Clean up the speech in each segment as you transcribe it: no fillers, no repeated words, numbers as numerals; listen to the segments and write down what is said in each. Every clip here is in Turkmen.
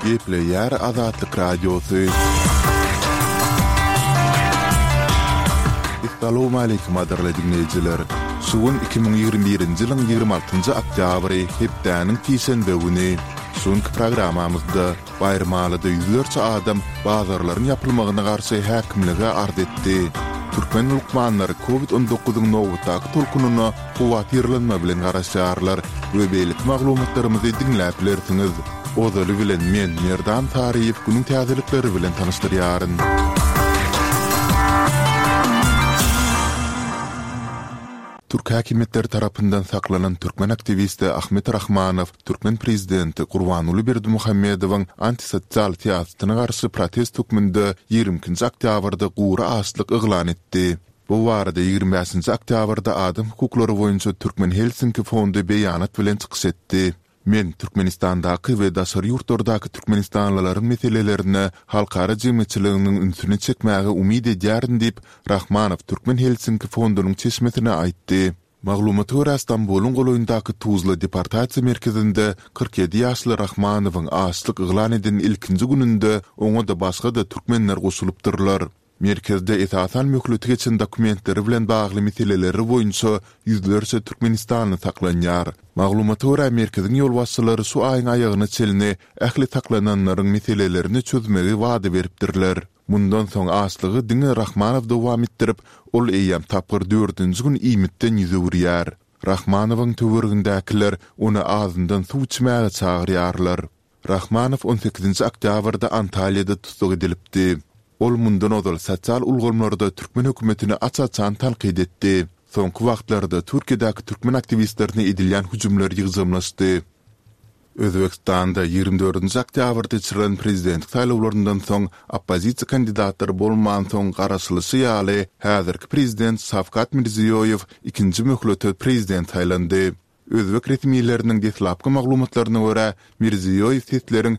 Gepleyer Azatlyk Radiosu. Assalamu alaykum adarly dinleyijiler. Sugun 2021-nji ýylyň 26-njy oktýabry hepdäniň tiýşenbe güni. Soňky programamyzda bayramalyda ýüzlerçe adam bazarlaryň ýapylmagyna garşy häkimlige ard etdi. Türkmen ulukmanlary COVID-19-nyň nowatdaky tolkunyna kuwatyrlanma bilen garaşýarlar we beýlik maglumatlarymyzy dinläp bilersiňiz. Odaly bilen men Merdan Tariýew günüň täzelikleri bilen tanışdyrýaryn. Türk hakimiyetleri tarapyndan saklanan Türkmen aktivisti Ahmet Rahmanow, Türkmen prezidenti Gurbanuly Berdimuhammedowyň antisosial siýasatyna garşy protest hukmunda 20-nji oktýabrda gura açlyk eglan etdi. Bu barada 25-nji oktýabrda Adam hukuklary boýunça Türkmen Helsinki fondy beýanat bilen çykyş etdi. Men Türkmenistandaky we daşary ýurtlardaky Türkmenistanlylaryň meselelerini halkara jemgyýetçiliginiň ünsüne çekmäge umyd edýärin diýip Rahmanow Türkmen Helsinki fondunyň çeşmetine aýtdy. Maglumaty görä Istanbulyň goloýundaky Tuzla deportasiýa merkezinde 47 ýaşly Rahmanowyň açlyk eglan eden ilkinji gününde oňa da başga da türkmenler goşulypdyrlar. Merkezde esasan möhlet geçen dokumentleri bilen bagly meseleleri boýunça ýüzlerçe Türkmenistanly saklanýar. Maglumaty görä merkeziň ýolbaşçylary şu aýyň aýagyna çelini ähli saklananlaryň meselelerini çözmegi wada beripdirler. Mundan soň açlygy diňe Rahmanow dowam etdirip, ol eýem tapgyr 4-nji gün iýmitden ýüzürýär. Rahmanowyň töweregindäkiler onu ağzyndan suw içmäge çagyrýarlar. Rahmanow 18-nji oktýabrda Antalyada tutuk edilipdi. Ol mundan odal sosial ulgamlarda Türkmen hökümetini açaçan tanqid etdi. Soňky wagtlarda Türkiýedäki türkmen aktivistlerine edilýän hüjümler ýygyzamlaşdy. Özbekistanda 24-nji oktýabrda geçirilen prezidentlik saýlawlaryndan soň oppozisiýa kandidatlary bolman soň garaşylyşy ýaly häzirki prezident Şawkat Mirziýoýew ikinji möhletde prezident saýlandy. Özbek resmiýetleriniň deslapky maglumatlaryna görä Mirziýoýew sesleriň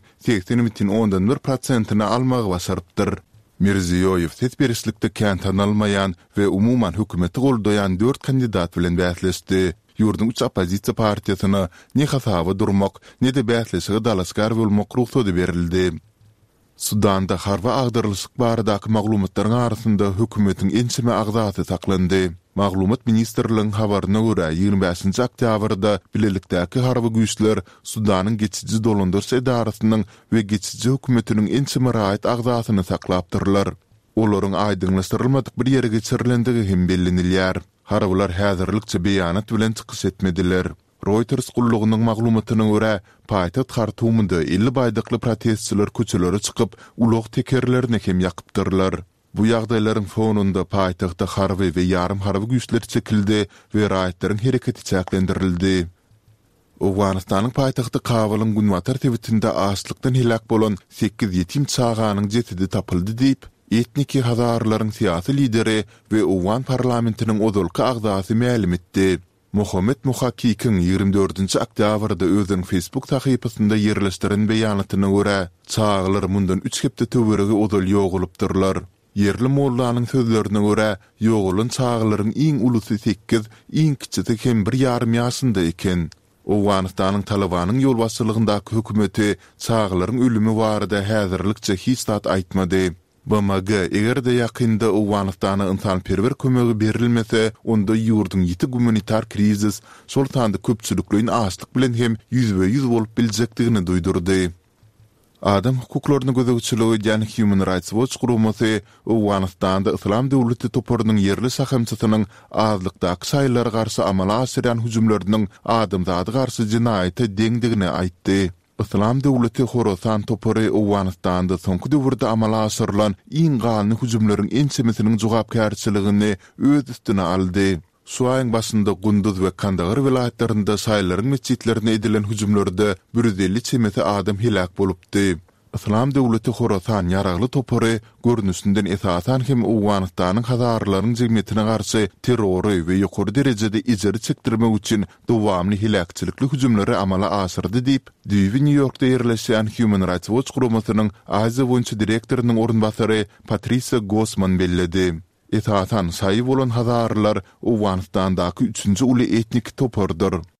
80,1%-ni almagy başarypdyr. Mirziýoýew ses berişlikde kän tanalmayan we umuman hökümeti goldayan 4 kandidat bilen bäsleşdi. Ýurdun 3 oppozisiýa partiýasyna ne hasaby durmak, ne de bäsleşige dalaskar bolmak ruhsady berildi. Sudanda harba agdyrlyşyk baradaky maglumatlaryň arasynda hökümetiň ençime agzasy saklandy. Maglumat ministrligiň habaryna görä 25-nji oktýabrda bilelikdäki harba güýçler Sudanyň geçici dolandyrş edarasynyň we geçici hökümetiniň ençime raýat agzasyny saklapdyrlar. Olaryň aýdynlaşdyrylmadyk bir ýere geçirilendigi hem bellenilýär. Harbalar häzirlikçe beýanat bilen çykyş etmediler. Reuters gullugynyň maglumatyna görä, paýtaxt Hartumynda 50 baýdykly protestçiler köçelere çykyp, ulaq tekerlerini hem ýakypdyrlar. Bu ýagdaýlaryň fonunda paýtagtda harby we ýarym harby güýçler çekildi we raýatlaryň hereketi çäklendirildi. Owganystanyň paýtagty Kabylyň Günwatar tebitinde açlykdan helak bolan 8 ýetim çaganyň jesidi tapyldy diýip etniki hazarlaryň syýasy lideri we Owgan parlamentiniň odolky agzasy ma'lum etdi. Muhammed Muhakikin 24-nji oktýabrda özüniň Facebook sahypasynda ýerleşdiren beýanatyna görä, çaglar mundan 3 hepde töweregi odol ýogulypdyrlar. Yerli mollanyň sözlerine görä, ýogulan çaglaryň iň ulusy 8, iň kiçigi hem 1,5 ýaşynda eken. Owganystanyň Talabanyň ýolbaşçylygyndaky hökümeti çaglaryň ölümi barada häzirlikçe hiç zat aýtmady. BMG egerde ýakynda Owganystana ynsanperwer kömegi berilmese, onda ýurdun ýiti humanitar krizis şol tanda köpçülikliň açlyk bilen hem ýüzbe-ýüz bolup biljekdigini duýdurdy. Adam hukuklaryny gözegçiligi ýani Human Rights Watch gurulmasy Owganystanda Islam döwleti toparynyň yerli sahamçysynyň azlykdaky saýlara garşy amala asyrýan hüjümleriniň adamzady garşy jinaýaty deňdigini aýtdy. Islam döwleti Khorasan topary Owganystanda soňky döwürde amala asyrylan iň gany hüjümleriň ençemesiniň jogapkärçiligini öz üstüne aldy. Şu aýyň başynda Gunduz we Kandahar vilayatlarynda saýlaryň mesçitlerine edilen hüjümlerde 150 çemeti adam helak bolupdy. Islam döwleti Khorasan ýaragly topary görnüşinden esasan hem Owganystanyň hazarlaryň jemgyýetine garşy terrory we ýokary derejede ijary çekdirmek üçin dowamly helakçylikly hüjümleri amala asyrdy diýip, New Yorkda ýerleşen Human Rights Watch gurulmasynyň Aziýa boýunça direktorynyň orunbasary Patricia Gosman belledi. Esasan saýy bolan hazarlar Owganystandaky 3-nji uly etnik topardyr.